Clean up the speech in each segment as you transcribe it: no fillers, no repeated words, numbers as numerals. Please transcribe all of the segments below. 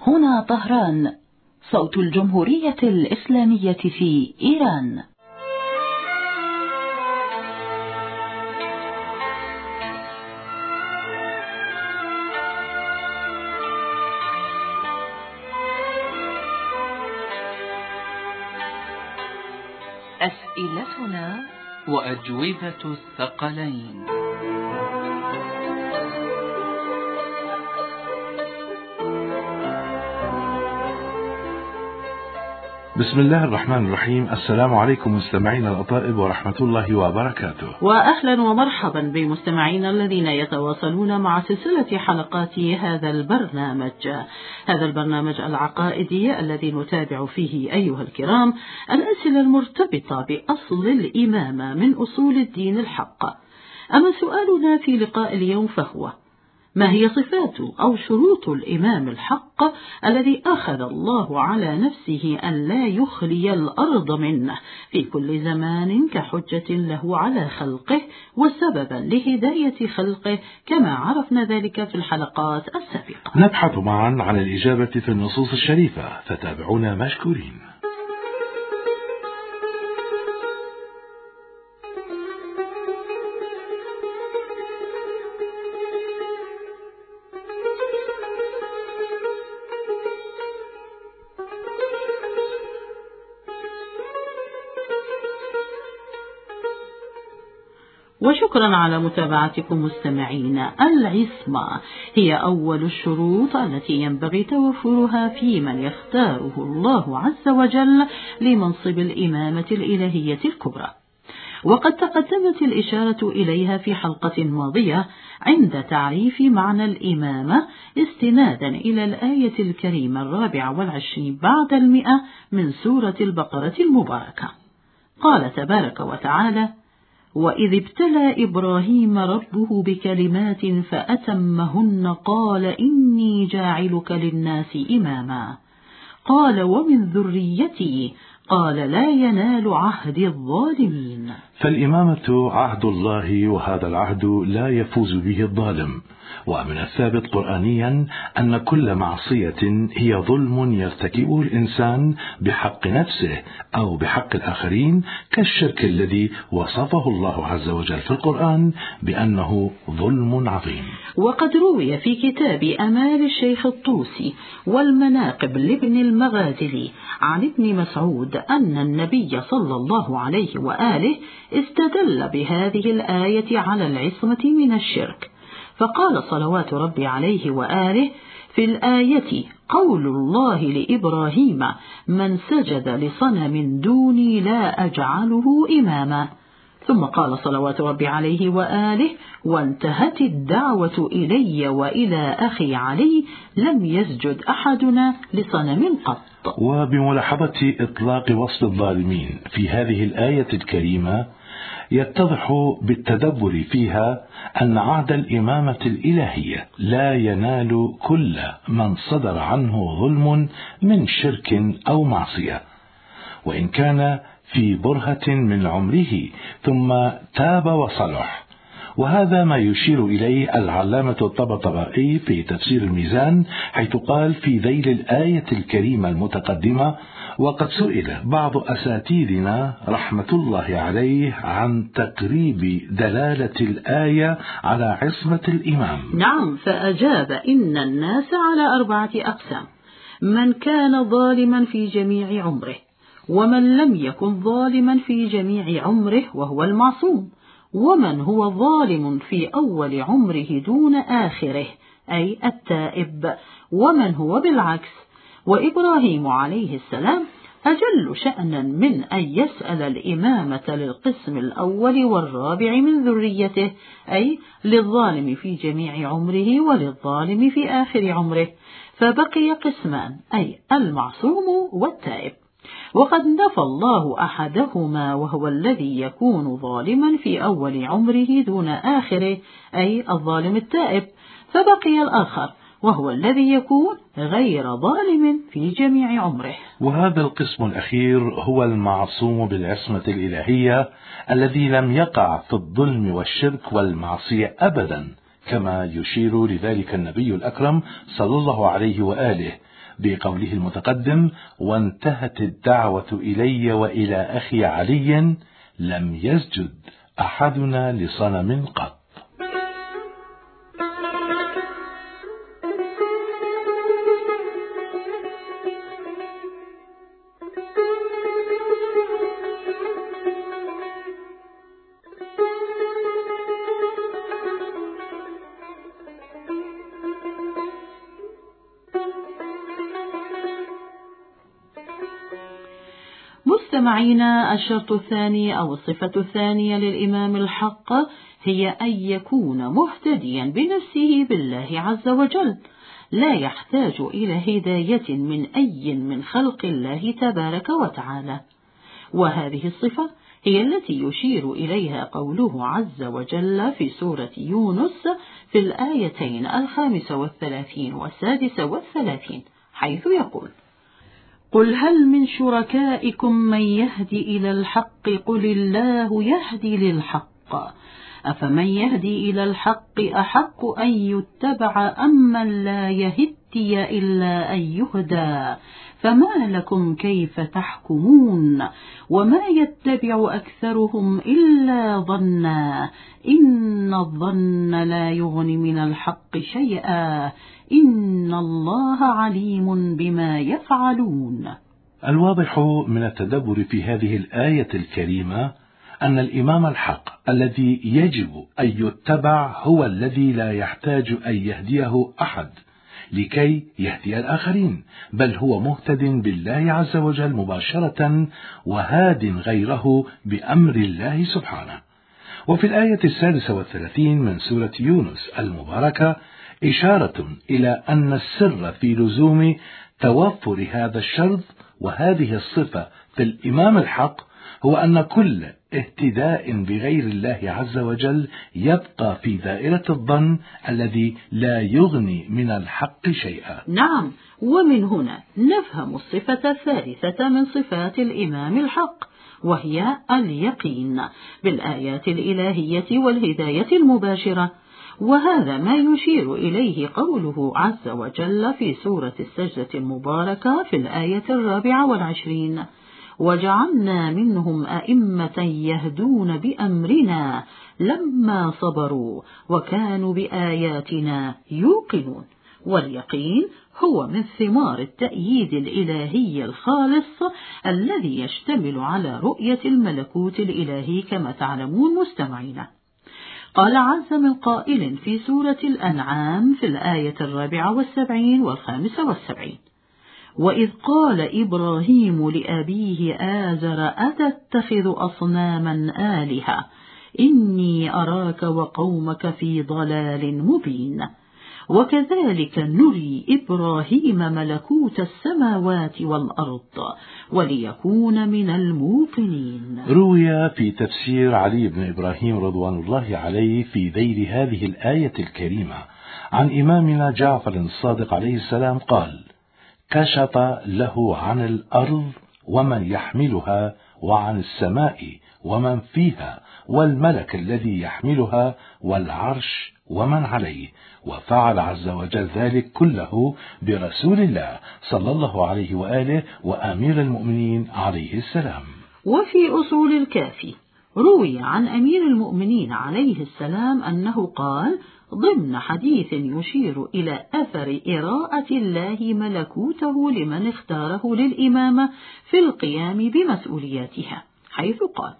هنا طهران، صوت الجمهورية الإسلامية في إيران. أسئلتنا وأجوبة الثقلين. بسم الله الرحمن الرحيم. السلام عليكم مستمعينا الأطائب ورحمة الله وبركاته، وأهلا ومرحبا بمستمعينا الذين يتواصلون مع سلسلة حلقات هذا البرنامج العقائدي الذي نتابع فيه أيها الكرام الأسئلة المرتبطة بأصل الإمامة من أصول الدين الحق. أما سؤالنا في لقاء اليوم فهو: ما هي صفات أو شروط الإمام الحق الذي أخذ الله على نفسه أن لا يخلي الأرض منه في كل زمان كحجة له على خلقه وسببا لهداية خلقه كما عرفنا ذلك في الحلقات السابقة؟ نبحث معا عن الإجابة في النصوص الشريفة، فتابعونا مشكورين. وشكرا على متابعتكم مستمعين. العصمة هي أول الشروط التي ينبغي توفرها في من يختاره الله عز وجل لمنصب الإمامة الإلهية الكبرى، وقد تقدمت الإشارة إليها في حلقة ماضية عند تعريف معنى الإمامة استنادا إلى الآية الكريمة 24 بعد 100 من سورة البقرة المباركة. قال تبارك وتعالى: وإذ ابتلى إبراهيم ربه بكلمات فأتمهن قال إني جاعلك للناس إماما قال ومن ذريتي قال لا ينال عهد الظالمين. فالإمامة عهد الله، وهذا العهد لا يفوز به الظالم. ومن الثابت قرآنيا أن كل معصية هي ظلم يرتكبه الإنسان بحق نفسه أو بحق الآخرين، كالشرك الذي وصفه الله عز وجل في القرآن بأنه ظلم عظيم. وقد روي في كتاب أمال الشيخ الطوسي والمناقب لابن المغازلي عن ابن مسعود أن النبي صلى الله عليه وآله استدل بهذه الآية على العصمة من الشرك، فقال صلوات ربي عليه وآله في الآية: قول الله لإبراهيم من سجد لصنم دوني لا أجعله إماما. ثم قال صلوات ربي عليه وآله: وانتهت الدعوة إلي وإلى أخي علي لم يسجد أحدنا لصنم قط. وبملاحظة إطلاق وصف الظالمين في هذه الآية الكريمة يتضح بالتدبر فيها أن عهد الإمامة الإلهية لا ينال كل من صدر عنه ظلم من شرك أو معصية، وإن كان في برهة من عمره ثم تاب وصلح. وهذا ما يشير إليه العلامة الطبطبائي في تفسير الميزان، حيث قال في ذيل الآية الكريمة المتقدمة: وقد سئل بعض أساتذتنا رحمة الله عليه عن تقريب دلالة الآية على عصمة الإمام. نعم، فأجاب: إن الناس على 4 أقسام: من كان ظالما في جميع عمره، ومن لم يكن ظالما في جميع عمره وهو المعصوم، ومن هو ظالم في أول عمره دون آخره أي التائب، ومن هو بالعكس. وإبراهيم عليه السلام أجل شأنا من أن يسأل الإمامة للقسم الأول والرابع من ذريته، أي للظالم في جميع عمره وللظالم في آخر عمره، فبقي قسمان أي المعصوم والتائب. وقد نفى الله أحدهما وهو الذي يكون ظالما في أول عمره دون آخره أي الظالم التائب، فبقي الآخر وهو الذي يكون غير ظالم في جميع عمره. وهذا القسم الأخير هو المعصوم بالعصمة الإلهية الذي لم يقع في الظلم والشرك والمعصية أبدا كما يشير لذلك النبي الأكرم صلى الله عليه وآله بقوله المتقدم: وانتهت الدعوة إلي وإلى أخي علي لم يسجد أحدنا لصنم قط. مستمعينا، الشرط الثاني أو الصفة الثانية للإمام الحق هي أن يكون مهتديا بنفسه بالله عز وجل، لا يحتاج إلى هداية من أي من خلق الله تبارك وتعالى. وهذه الصفة هي التي يشير إليها قوله عز وجل في سورة يونس في الآيتين 35 و36، حيث يقول: قل هل من شركائكم من يهدي إلى الحق قل الله يهدي للحق أفمن يهدي إلى الحق أحق أن يتبع أم من لا يهدي إلا أن يهدى فما لكم كيف تحكمون وما يتبع أكثرهم إلا ظنا إن الظن لا يغني من الحق شيئا إن الله عليم بما يفعلون. الواضح من التدبر في هذه الآية الكريمة أن الإمام الحق الذي يجب أن يتبع هو الذي لا يحتاج أن يهديه أحد لكي يهدي الآخرين، بل هو مهتد بالله عز وجل مباشرة وهاد غيره بأمر الله سبحانه. وفي الآية 36 من سورة يونس المباركة إشارة إلى أن السر في لزوم توفر هذا الشرط وهذه الصفة في الإمام الحق هو أن كل اهتداء بغير الله عز وجل يبقى في دائرة الظن الذي لا يغني من الحق شيئا. نعم، ومن هنا نفهم الصفة الثالثة من صفات الإمام الحق، وهي اليقين بالآيات الإلهية والهداية المباشرة. وهذا ما يشير إليه قوله عز وجل في سورة السجدة المباركة في الآية 24: وجعلنا منهم أئمة يهدون بأمرنا لما صبروا وكانوا بآياتنا يوقنون. واليقين هو من ثمار التأييد الإلهي الخالص الذي يشتمل على رؤية الملكوت الإلهي كما تعلمون مستمعين. قال عز من قائل في سورة الأنعام في الآية 74 و75: وإذ قال إبراهيم لأبيه آزر أتتخذ أصناما آلهة إني أراك وقومك في ضلال مبين. وكذلك نري إبراهيم ملكوت السماوات والأرض وليكون من الموقنين. روي في تفسير علي بن إبراهيم رضوان الله عليه في ذيل هذه الآية الكريمة عن إمامنا جعفر الصادق عليه السلام قال: كشف له عن الأرض ومن يحملها وعن السماء ومن فيها والملك الذي يحملها والعرش ومن عليه، وفعل عز وجل ذلك كله برسول الله صلى الله عليه وآله وأمير المؤمنين عليه السلام. وفي أصول الكافي روي عن أمير المؤمنين عليه السلام أنه قال ضمن حديث يشير إلى أثر إراءة الله ملكوته لمن اختاره للإمامة في القيام بمسؤولياتها، حيث قال: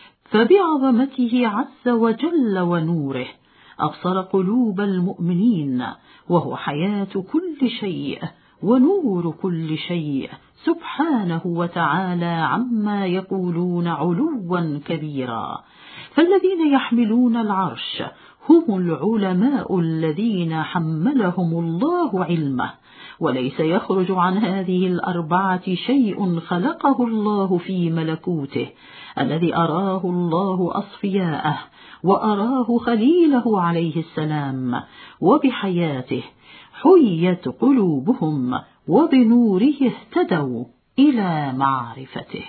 فبعظمته عز وجل ونوره أبصر قلوب المؤمنين وهو حياة كل شيء ونور كل شيء سبحانه وتعالى عما يقولون علوا كبيرا. فالذين يحملون العرش هم العلماء الذين حملهم الله علمه، وليس يخرج عن هذه الأربعة شيء خلقه الله في ملكوته الذي أراه الله أصفياءه وأراه خليله عليه السلام، وبحياته حيت قلوبهم وبنوره اهتدوا إلى معرفته.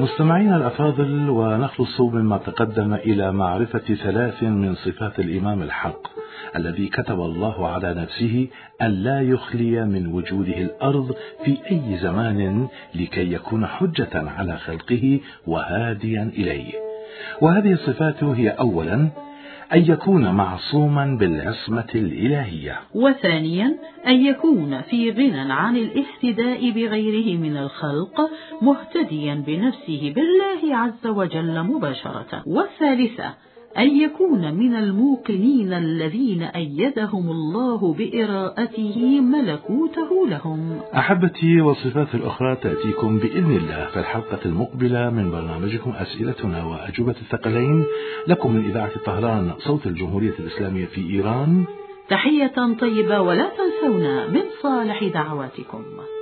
مستمعينا الأفاضل، ونخلص مما تقدم إلى معرفة 3 من صفات الإمام الحق الذي كتب الله على نفسه أن لا يخلي من وجوده الأرض في أي زمان لكي يكون حجة على خلقه وهاديا إليه. وهذه الصفات هي: أولا، أن يكون معصوما بالعصمة الإلهية، وثانيا أن يكون في غنى عن الاهتداء بغيره من الخلق، مهتديا بنفسه بالله عز وجل مباشرة، والثالثة أن يكون من الموقنين الذين أيدهم الله بإراءته ملكوته لهم. أحبتي، والصفات الأخرى تأتيكم بإذن الله في الحلقة المقبلة من برنامجكم أسئلتنا وأجوبة الثقلين، لكم من إذاعة طهران صوت الجمهورية الإسلامية في إيران. تحية طيبة، ولا تنسونا من صالح دعواتكم.